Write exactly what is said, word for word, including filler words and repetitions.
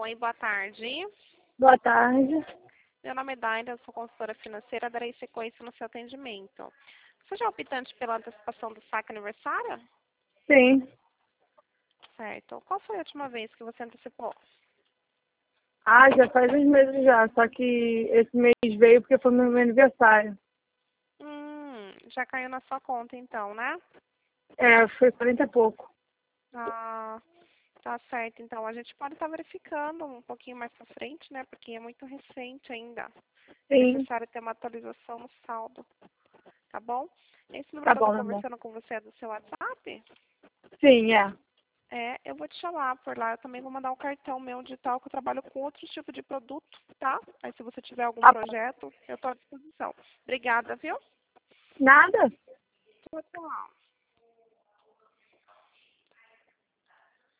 Oi, boa tarde. Boa tarde. Meu nome é Daira, eu sou consultora financeira, darei sequência no seu atendimento. Você já é optante pela antecipação do saque aniversário? Sim. Certo. Qual foi a última vez que você antecipou? Ah, já faz uns meses já, só que esse mês veio porque foi meu aniversário. Hum, já caiu na sua conta então, né? É, foi quarenta e pouco. Ah, tá certo. Então, a gente pode estar verificando um pouquinho mais pra frente, né? Porque é muito recente ainda. É Sim, necessário ter uma atualização no saldo, tá bom? Esse número tá que eu tô bom, tá bom. conversando com você é do seu WhatsApp? Sim, é. É, eu vou te chamar por lá. Eu também vou mandar um cartão meu digital que eu trabalho com outros tipos de produto, tá? Aí se você tiver algum Tá bom. projeto, eu estou à disposição. Obrigada, viu? Nada? Tchau, tchau.